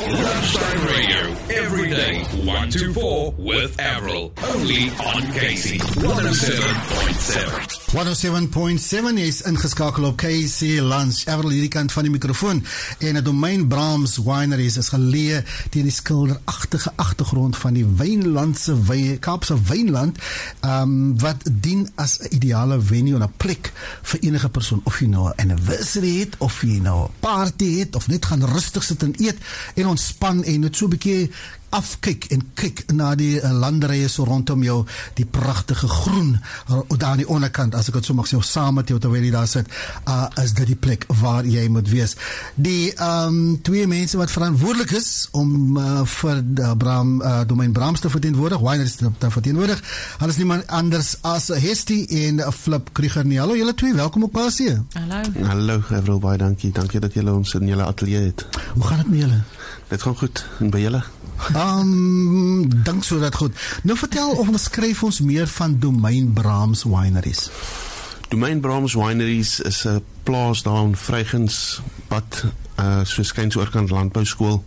Lunchtime Radio, every day, 1 to 4 with Avril. Only on KC 107.7. 107.7 is ingeskakel op KC Lunch. Avril hierdie kant van die microfoon. En 'n Domein Brahms Wineries is geleë teen die skilderagtige agtergrond van die Wynlandse Kaapse Wynland, wat dien as 'n ideale venue en 'n plek vir enige persoon, of jy nou 'n anniversary het, of jy nou 'n party het, of net gaan rustig sit en eet en ontspan en net so 'n bietjie afkyk en kyk na die landerye so rondom jou, die pragtige groen daar aan die onderkant, as ek het so mag sê, saam met jou terwyl jy daar sit, is dit die plek waar jy moet wees. Die twee mense wat verantwoordelik is om vir Domein Brahms te verteenwoordig, Wineries te verteenwoordig, hulle is niemand anders as Hestie en Flip Krieger nie. Hallo julle twee, welkom op KC. Hallo, Avril, baie dankie dat julle ons in julle atelier het. Hoe gaan het met julle? Dit gaan goed, en by julle? Dink so dat goed. Nou vertel of beskryf ons meer van Domein Brahms Wineries. Domein Brahms Wineries is 'n plaas daar in Vrygens pad, so skuins oorkant landbouskool.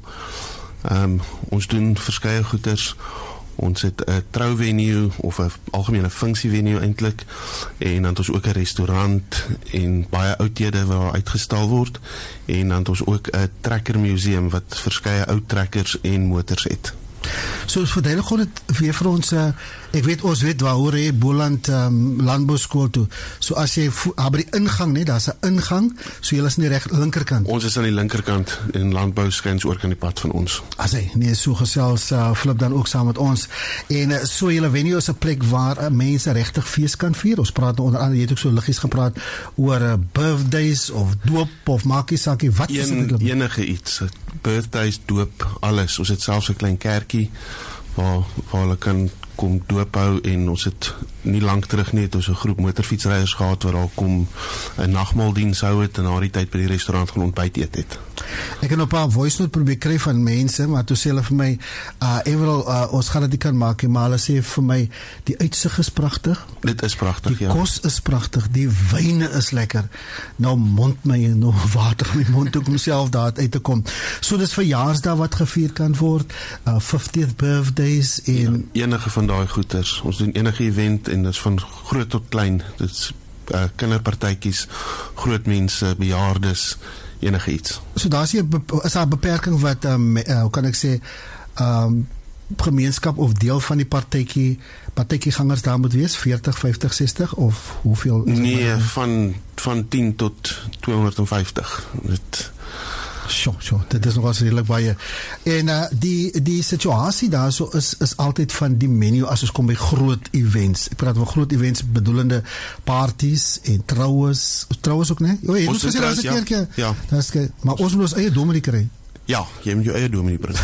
Ons doen verskeie goeders. Ons het 'n trouvenue of 'n algemene funksievenue eintlik, en dan het ons ook 'n restaurant en baie oudhede waar uitgestal word, en dan het ons ook 'n trekkermuseum wat verskeie ou trekkers en motors het. So verduidelik gewoon het weer vir ons, ons weet waaroor hy Boland landbouskool toe. So as jy by die ingang, nee, daar's 'n ingang, so jy is nie reg linkerkant. Ons is aan die linkerkant en landbou skuins oor kan die pad van ons. As hy, nee, so gesels Flip dan ook saam met ons. En so julle venue is 'n plek waar mense regtig fees kan vier. Ons praat onder andere, jy het ook so liggies gepraat oor birthdays of doop of maakie sakie, wat is dit? Enige iets, birthdays, doop, alles. Ons het selfs 'n klein kerkie waar hulle kan kom doop hou, en ons het nie lank terug nie, het ons 'n groep motorfietsryers gehad wat daar kom 'n nagmaaldiens hou het en na die tyd by die restaurant gaan ontbyt eet het. Ek het 'n paar voice note probeer kry van mense, maar toe sê hulle vir my, ons gaan dit nie kan maak nie, maar hulle sê vir my, die uitsig is pragtig. Dit is pragtig, ja. Die kos is pragtig, die wyne is lekker. Nou mond my, nou water in my mond, ook om self daar uit te kom. So dis verjaarsdag wat gevier kan word, 50th birthdays, en ja, enige van daai goeders. Ons doen enige event, en dit is van groot tot klein. Dit is kinderpartytjies, groot mense, bejaardes, enige iets. So daar is daar 'n beperking wat, hoe kan ek sê, gemeenskap of deel van die partytjiegangers daar moet wees, 40, 50, 60, of hoeveel? Nee, van 10 tot 250. Dit is nogal redelik baie. En die situasie daar so is altyd van die menu as ons kom by groot events. Ek praat van groot events bedoelende parties en troues ook, nee? Ons gesê daar is 'n keertjie. Ja. Maar ons moet ons eie dominee kry. Ja, jy moet jou eie dominee bring.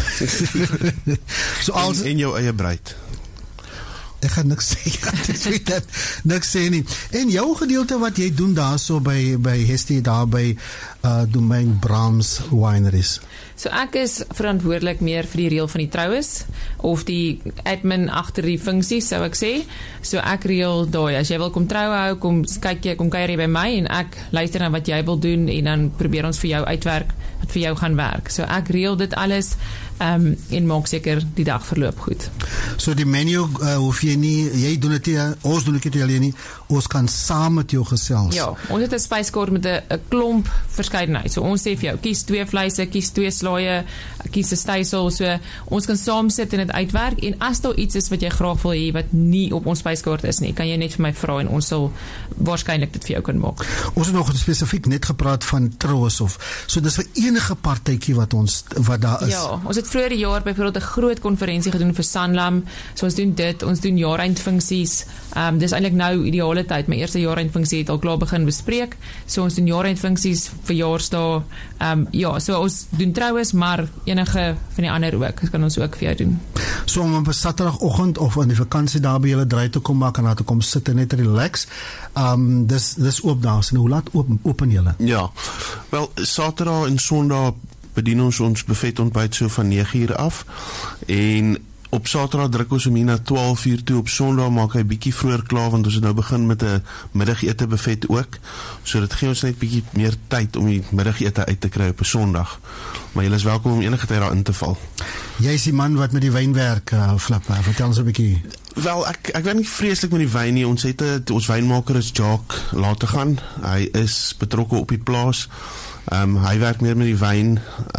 En jou eie bruid. Ek gaan niks sê, niks sê nie. En jou gedeelte wat jy doen daar so by Hestie, daar by Domein Brahms Wineries? So ek is verantwoordelik meer vir die reël van die troues, of die admin agter die funksies, sou ek sê. So ek reël daai, as jy wil kom troue hou, kom kuier jy by my, en ek luister na wat jy wil doen, en dan probeer ons vir jou uitwerk wat vir jou gaan werk. So ek reël dit alles, en maak seker die dag verloop goed. So die menu, hoef jy nie, jy doen dit nie, ons doen dit nie, ons kan saam met jou gesels. Ja, ons het 'n spyskaart met 'n klomp verskeidenheid. So ons sê vir jou, kies 2 vleise, kies 2 slaaie, kies 'n stysel, so ons kan saam sit en dit uitwerk, en as daar iets is wat jy graag wil hê wat nie op ons spyskaart is nie, kan jy net vir my vra en ons sal waarskynlik dit vir jou kan maak. Ons het nog spesifiek net gepraat van troues, so dis vir enige partytjie wat daar is. Ja, ons het vroeër die jaar byvoorbeeld 'n groot konferensie gedoen vir Sanlam, so ons doen dit, ons doen jaareindfunksies, dis eintlik nou ideale tyd, my eerste jaareindfunksie het al klaar begin bespreek, so ons doen jaareindfunksies, verjaarsdae, so ons doen troues, maar enige van die ander ook, kan ons ook vir jou doen. So om op 'n Saterdagoggend of in die vakansie daar by julle draai te kom maak en daar te kom sit en net relax, dis oop daar, en hoe laat open julle? Ja, wel, Saterdag en Sondag bedien ons buffet ontbyt so van 9 uur af, en op Saterdag druk ons hom hier na 12:00 toe, op Sondag maak hy bietjie vroeër klaar, want ons het nou begin met 'n middagete buffet ook, so dit gee ons net bietjie meer tyd om die middagete uit te kry op 'n Sondag, maar julle is welkom om enige tyd daar in te val. Jy is die man wat met die wyn werk, Flip, vertel ons 'n bietjie. Wel, ek werk nie vreeslik met die wyn nie. Ons wynmaker is Jacques Lategan. Hy is betrokke op die plaas. Hy werk meer met die wyn,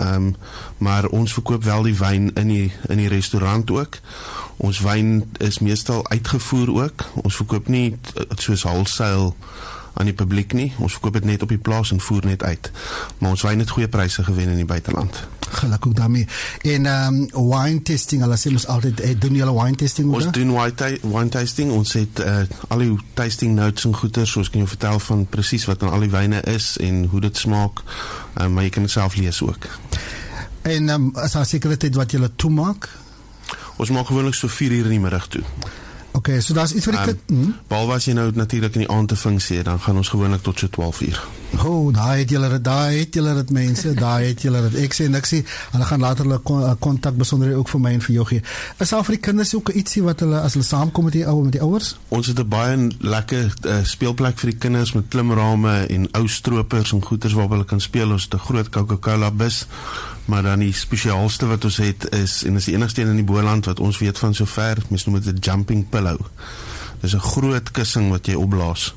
maar ons verkoop wel die wyn in die restaurant ook. Ons wyn is meestal uitgevoer ook. Ons verkoop nie soos wholesale aan die publiek nie. Ons verkoop dit net op die plaas en voer net uit. Maar ons wyn het goeie pryse gewen in die buiteland. Gelukkig ook daarmee. En wine tasting, hulle sê ons altyd, doen julle wine tasting ook? Ons doen wine tasting. Ons het al die tasting notes en goeder, so ons kan jou vertel van presies wat aan al die wyne is en hoe dit smaak, maar jy kan dit self lees ook. En is daar sekere tyd wat julle toemaak? Ons maak gewoonlik so 4:00 in die middag toe. Okay, so daar's iets wat behalwe as jy nou natuurlik in die aand te funksie, dan gaan ons gewoonlik tot so 12:00. Daar het julle dit mense, daar het julle dit. Ek sê niks, hulle gaan later hulle kontak besonderhede ook vir my en vir jou gee. Is daar vir die kinders ook ietsie wat hulle, as hulle saamkom met die ouers? Ons het 'n baie lekker speelplek vir die kinders met klimrame en ou stroopers en goeders waarop hulle kan speel. Ons het 'n groot Coca-Cola bus, maar dan die spesiaalste wat ons het is, en is die enigste een in die Boland wat ons weet van sover, mens noem dit 'n jumping pillow. Dis 'n groot kussing wat jy opblaas.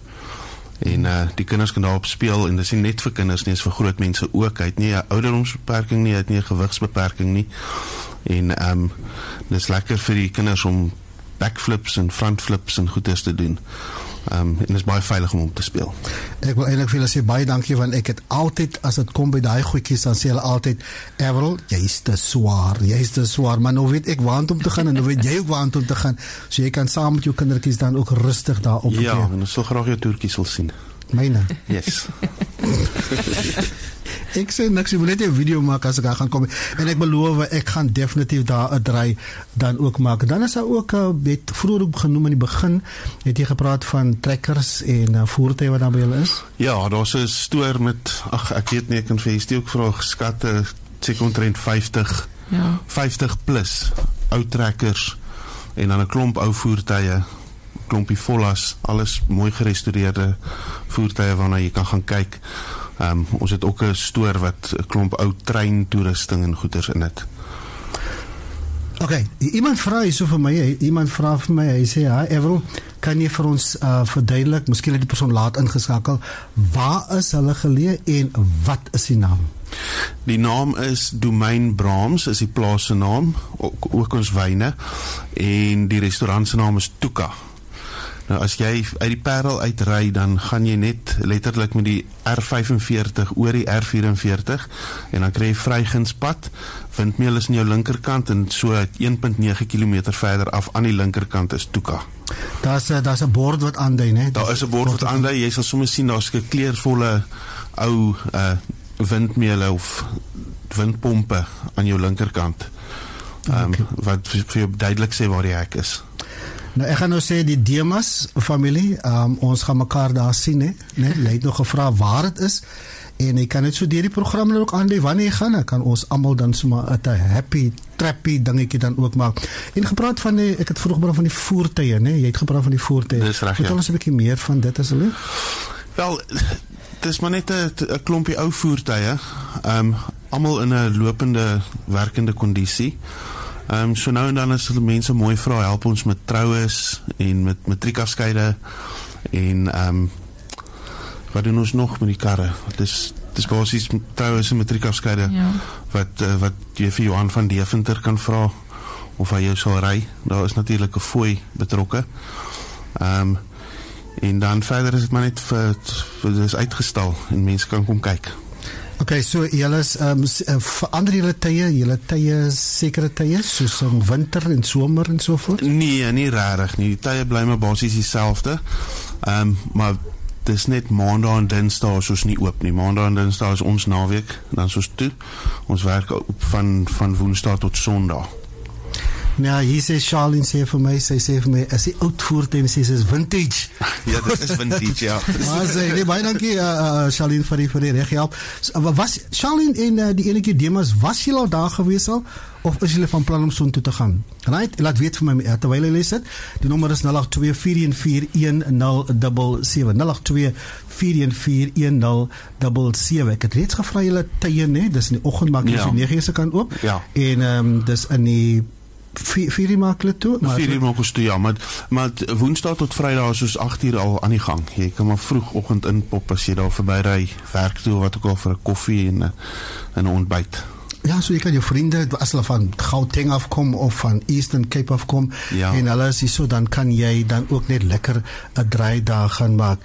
En die kinders kan daarop speel, en dis nie net vir kinders nie, is vir groot mense ook. Hy het nie 'n ouderdomsbeperking nie, hy het nie 'n gewigsbeperking nie. En dis lekker vir die kinders om backflips en frontflips en goeders te doen. En is baie veilig om te speel. Ek wil eintlik vir julle sê baie dankie, want ek het altyd, as dit kom by daai goedjies, dan sê hulle altyd, Avril, jy's te swaar, maar nou weet ek waant om te gaan, en nou weet jy ook waant om te gaan, so jy kan saam met jou kindertjies dan ook rustig daar op. Ja, en ons sal graag jou toertjies wil sien. Myne? Yes. Ek sê niks, ek wil net 'n video maak as ek daar gaan kom, en ek beloof, ek gaan definitief daar 'n draai dan ook maak. Dan is daar ook, het vroeër ook genoem in die begin, het jy gepraat van trekkers en voertuie wat daar by julle is? Ja, daar's 'n stoor met, ek weet nie, ek kan vir jy ook vra, geskatte, seker omtrent 50 plus ou trekkers, en dan 'n klomp ou voertuie, klompie Vollas, alles mooi gerestoreerde voertuie waarna jy kan gaan kyk. Ons het ook 'n stoor wat 'n klomp ou treintoerusting en goeders in het. Okay, iemand vra hier so vir my, hy sê, Avril, kan jy vir ons verduidelik, miskien het die persoon laat ingeskakel, waar is hulle geleë en wat is die naam? Die naam is Domein Brahms, is die plaas se naam, ook ons wyne, en die restaurant se naam is Tuka. Nou, as jy uit die Parel uitry, dan gaan jy net letterlik met die R45 oor die R44, en dan kry jy Vryginspad, Windmeel is in jou linkerkant, en so 1.9 kilometer verder af aan die linkerkant is Tuka. Daar's 'n bord wat aandui, né? Daar is 'n bord wat aandui, jy sal sommer sien, daar's 'n kleurvolle ou windmele of windpompe aan jou linkerkant, wat vir jou duidelik sê waar die hek is. Nou, ek gaan nou sê, die Demas familie, ons gaan mekaar daar sien, né? Jy het nog gevra waar het is, en jy kan net so deur die program ook aandui wanneer jy gaan, kan ons almal dan sommer 'n happy, trappy dingetjie dan ook maak. En gepraat van ek het vroeg gepraat van die voertuie, né? Jy het gepraat van die voertuie. Dis reg, Vertel ons 'n bietjie meer van dit asseblief. Wel, dit is maar net 'n klompie ou voertuie, almal in 'n lopende, werkende kondisie. So nou en dan as hulle mense mooi vra, help ons met troues en met matriekafskeide en wat doen ons nog met die karre? Dis basies troues en matriekafskeide, Ja. wat jy vir Johan van Deventer kan vra of hy jou sal ry. Daar is natuurlik 'n fooi betrokke. En dan verder is dit maar net dis uitgestal en mense kan kom kyk. Okay, so julle is verander julle tye sekere tye soos winter en somer en so voort? Nee, nie regtig nie. Die tye bly maar basies dieselfde. Maar dis net maandag en dinsdae is ons nie oop nie. Maandag en dinsdae is ons naweek, dan is ons toe. Ons werk van woensdag tot sondag. Ja, hier sê Charlene sê vir my, sy sê vir my, is die oud voertuig en sê sy is vintage. Ja, dit is vintage, ja. Maar sê, nee, baie dankie Charlene vir die reg help. Was Charlene en die enetjie Demas, was julle al daar gewees al? Of is julle van plan om so toe te gaan? Right? Laat weet vir my terwyl jy lees dit. Die nommer is 082-414-1077. 082-414-1077. Ek het reeds gevra julle tye, né? Dis in die oggend maak jy so 9 se kant oop. Ja. En dis in die 4 uur maak hulle toe. 4 uur maak ons toe, ja. Maar woensdag tot vrydag is soos 8 uur al aan die gang. Jy kan maar vroegoggend inpop as jy daar verby ry, werk toe, wat ook al vir 'n koffie en 'n ontbyt. Ja, so jy kan jou vriende, as hulle van Gauteng afkom of van Eastern Cape afkom, en hulle is hier so, dan kan jy dan ook net lekker 'n draai daar gaan maak.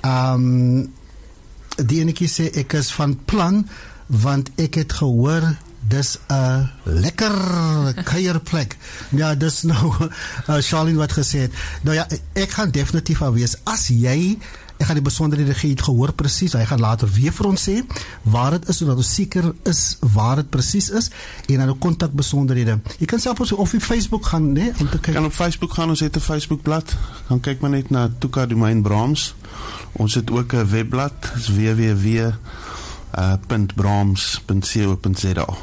Die enetjie sê, ek is van plan, want ek het gehoor, dis 'n lekker kuierplek. Ja, dis nou Charlene wat gesê het. Nou ja, ek gaan definitief wees, as jy, ek gaan die besonderhede gee, het gehoor presies, hy gaan later weer vir ons sê waar het is, sodat ons seker is waar het presies is, en dan ook kontak besonderhede. Jy kan self ons op die Facebook gaan, né, om te kyk. Kan op Facebook gaan, ons het 'n Facebookblad, gaan kyk maar net na Tuka Domein Brahms. Ons het ook 'n webblad, is www.brahms.co.za.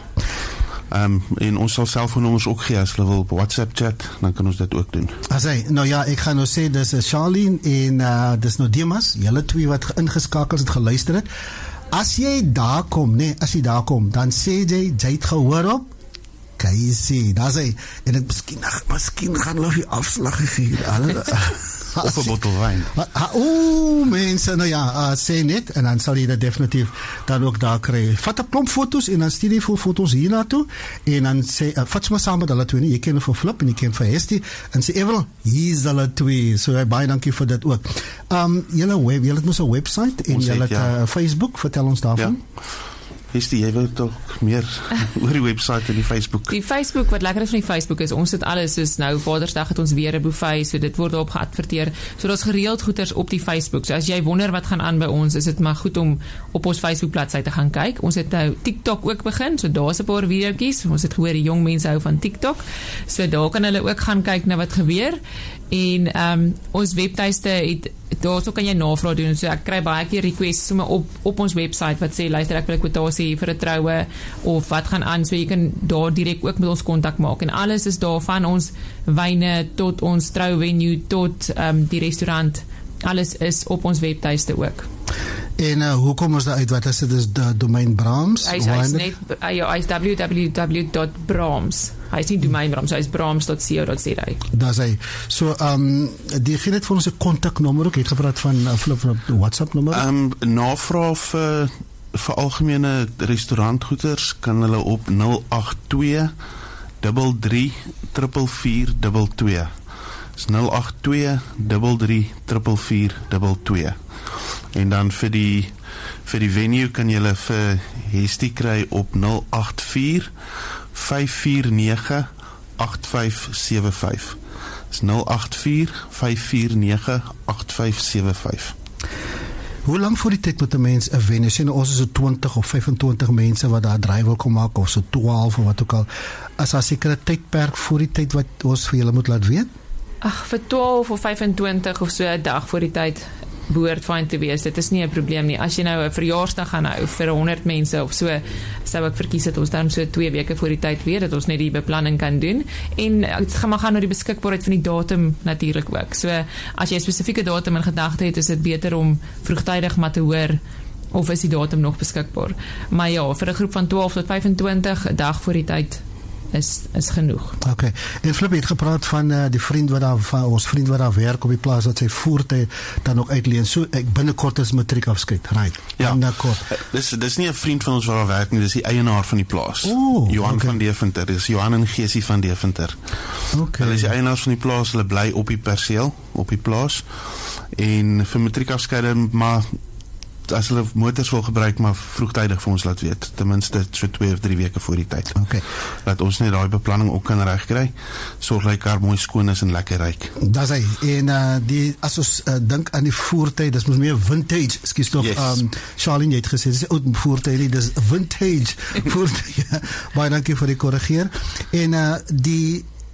En ons sal selfoonnommers ook gee, as hulle wil op WhatsApp chat, dan kan ons dit ook doen. Nou ja, ek gaan nou sê, dis Charlene en dis nou Demas, julle twee wat ingeskakeld het, geluister het. As jy daar kom, dan sê jy het gehoor op Casey, daar sê, en het miskien gaan hulle die afslag gegee, of 'n bottel wyn. Mense, nou ja, sê net, en dan sal jy dit definitief dan ook daar kry. Vat 'n klomp foto's, en dan stuur jy vir foto's hier naartoe, en dan sê, vat maar saam met hulle twee, jy ken vir Flip, en jy ken vir Hestie, en sê, Everal, hier's hulle twee, so baie dankie vir dit ook. Julle het mos 'n website, en julle het Facebook, vertel ons daarvan. Ja. Jy wil toch meer oor die website en die Facebook. Die Facebook, wat lekker is van die Facebook is, ons het alles, soos nou Vadersdag het ons weer 'n buffet, so dit word op geadverteer, so daar's gereeld goeders op die Facebook, so as jy wonder wat gaan aan by ons, is dit maar goed om op ons Facebook bladsy te gaan kyk. Ons het nou TikTok ook begin, so daar's 'n paar videoetjies, ons het gehoor die jong mense hou van TikTok, so daar kan hulle ook gaan kyk na wat gebeur, en ons webtuiste het, daar so kan jy navraag doen, so ek kry baie keer requests sommer op ons website wat sê, luister, ek wil 'n kwotasie vir 'n troue, of wat gaan aan, so jy kan daar direk ook met ons kontak maak, en alles is daar, van ons wyne tot ons trouvenue tot die restaurant, alles is op ons webtuiste ook. En hoe kom ons daar uit, wat is dit, is de domein Brahms? Hy is net, hy is www.brahms, hy is nie domein Brahms, hy is brahms.co.za. Daar is hy. So, die gee net vir ons 'n kontaknommer ook, het gepraat van die WhatsApp nommer? Navraag vir algemene restaurantgoeders kan hulle op 082 33 44422. Dis 082 33 44422. En dan vir die venue kan julle vir Hestie kry op 084 549 8575. Dis 084 549 8575. Hoe lang voor die tyd moet 'n mens 'n venue sien? Ons is so 20 of 25 mense wat daar draai wil kom maak, of so 12 of wat ook al. As daar sekere tydperk voor die tyd wat ons vir julle moet laat weet? Vir 12 of 25 of so 'n dag voor die tyd behoort fyn te wees. Dit is nie 'n probleem nie. As jy nou 'n verjaarsdag gaan hou vir 100 mense of so, sou ek verkies dat ons dan so 2 weke voor die tyd weet, dat ons net die beplanning kan doen. En dit gaan maar gaan oor die beskikbaarheid van die datum natuurlik ook. So as jy 'n spesifieke datum in gedagte het, is dit beter om vroegtydig maar te hoor of is die datum nog beskikbaar. Maar ja, vir 'n groep van 12 tot 25, 'n dag voor die tyd is genoeg. Okay. En Flip het gepraat van die vriend wat daar, van ons vriend wat daar werk op die plaas, wat sy voertuig dan ook uitleen. So binnekort is matriek afskeid. Right. Ja. Binnekort. Dis nie 'n vriend van ons wat daar werk nie, dis die eienaar van die plaas. Johan van Deventer. Dis Johan en Geesie van Deventer. Okay. Hulle is die eienaars van die plaas, hulle bly op die perseel, op die plaas. En vir matriek afskeid, maar as hulle motors wil gebruik, maar vroegtydig vir ons laat weet, ten minste so 2 of 3 weke voor die tyd. Okay. Dat ons net daai beplanning ook kan regkry, sorg dat die kar mooi skoon is en lekker ryk. Dis hy. En as ons dink aan die voertuig, dis mos meer vintage, ekskuus tog, yes. Charlene het gesê, dis 'n ou voertuig nie, dis vintage voertuig. Baie dankie vir die korrigeer. En die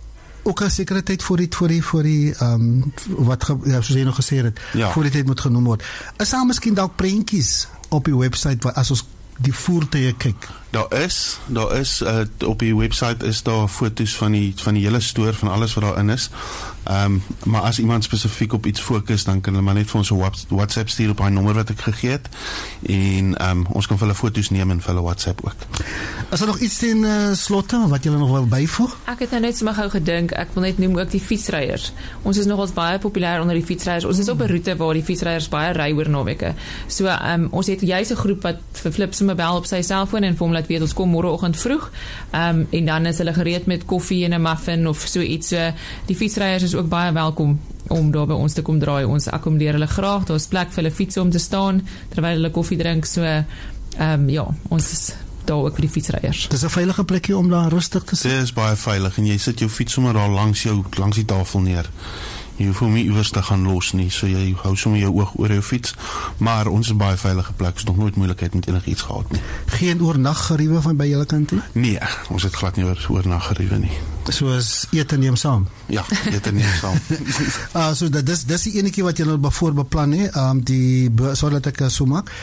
ook 'n sekere tyd voor die soos jy nog gesê het, voor die tyd moet genoem word. Is daar miskien dalk prentjies op die webwerf as ons die voertuie kyk? Daar is op die website is daar foto's van die hele stoor, van alles wat daarin is. Maar as iemand spesifiek op iets fokus, dan kan hulle maar net vir ons 'n WhatsApp stuur op daai nommer wat ek gegee het, en ons kan vir hulle foto's neem en vir hulle WhatsApp ook. Is daar nog iets ten slotte wat julle nog wil byvoeg? Ek het nou net sommer gou gedink, ek wil net noem ook die fietsryers. Ons is nogals baie populêr onder die fietsryers. Ons is op 'n roete waar die fietsryers baie ry oor naweke. So ons het juis 'n groep wat vir Flip sommer bel op sy selfoon en vir hom laat weet ons kom môreoggend vroeg. En dan is hulle gereed met koffie en 'n muffin of so iets. So die fietsryers is ook baie welkom om daar by ons te kom draai. Ons akkommodeer hulle graag. Daar's plek vir hulle fiets om te staan terwyl hulle koffie drink. So ons is daar ook vir die fietsryers. Dis 'n veilige plekjie om daar rustig te sit. Dit is baie veilig en jy sit jou fiets sommer daar langs die tafel neer. Jy hoef hom nie iewers te gaan los nie, so jy hou sommer jou oog oor jou fiets, maar ons is baie veilige plek, is nog nooit moeilikheid met enigiets gehad nie. Geen oornaggeriewe van by julle kant nie? Nee, ons het glad nie oornaggeriewe nie. Soos ete neem saam? Ja, ete neem saam. So dis die enetjie wat julle voorbeplan hè, sorry dat ek so maak,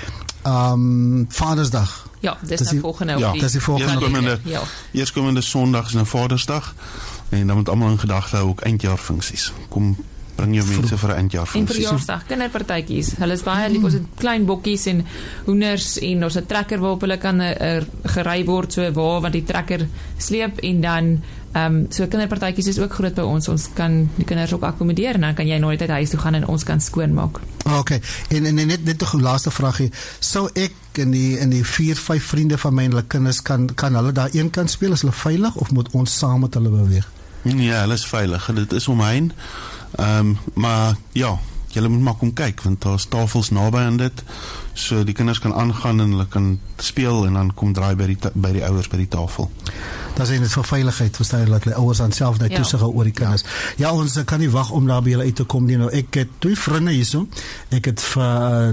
Vadersdag. Ja, dis nou volgende week. Ja, dis die volgende. Eerskomende Sondag is nou Vadersdag, en dan moet almal in gedagte hou ook eindjaarfunksies. Kom, bring jou mense vir 'n eindjaarfunksie. En verjaarsdag, kinderpartytjies. Hulle is baie lief. Ons het klein bokkies en hoenders en ons het 'n trekker waarop hulle kan gery word, so waar wat die trekker sleep, en dan so kinderpartytjies is ook groot by ons. Ons kan die kinders ook akkommodeer en dan kan jy nooit uit huis toe gaan en ons kan skoonmaak. Okay. En net nog 'n laaste vraagie. Sou ek in die 4-5 vriende van my en hulle kinders kan hulle daar een kant speel? Is hulle veilig of moet ons saam met hulle beweeg? Ja, hulle is veilig. Dit is omheen. Maar ja, julle moet maar kom kyk, want daar's tafels naby aan dit, so die kinders kan aangaan en hulle kan speel en dan kom draai by die ouers by die tafel. Dat is net vir veiligheid, verstaan jy, dat die ouers dan self net toesig hou oor die kinders. Ja, ons kan nie wag om daar by julle uit te kom nie. Nou, ek het 2 vriende hierso. Ek het vir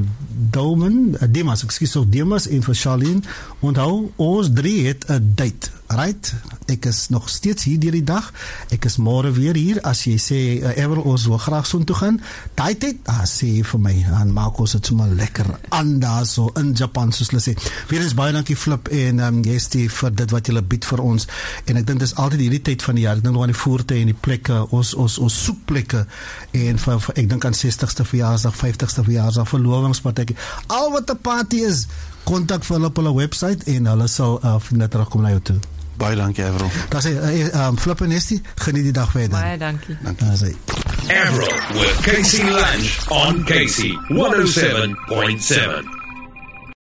Demas en vir Charlene. Onthou, ons 3 het 'n date. Right? Ek is nog steeds hier deur die dag. Ek is môre weer hier. As jy sê Avril, ons wil graag so toe gaan, daai tyd, sê vir my, dan maak ons dit sommer lekker aan daar so in Japan, soos hulle sê. Weer eens baie dankie Flip en Gestie vir dit wat julle bied vir ons. En ek dink dis altyd hierdie tyd van die jaar. Ek dink nog aan die voertuie en die plekke, ons soek plekke, en ek dink aan 60ste verjaarsdag, 50ste verjaarsdag, verlovingspartytjie. Al wat 'n party is, kontak vir hulle op hulle website en hulle sal net terugkom na jou toe. Baie dankie, Avril. Dat sê, Flip en Nestie, geniet die dag verder. Baie dankie. Avril with Casey Lange on Casey 107.7.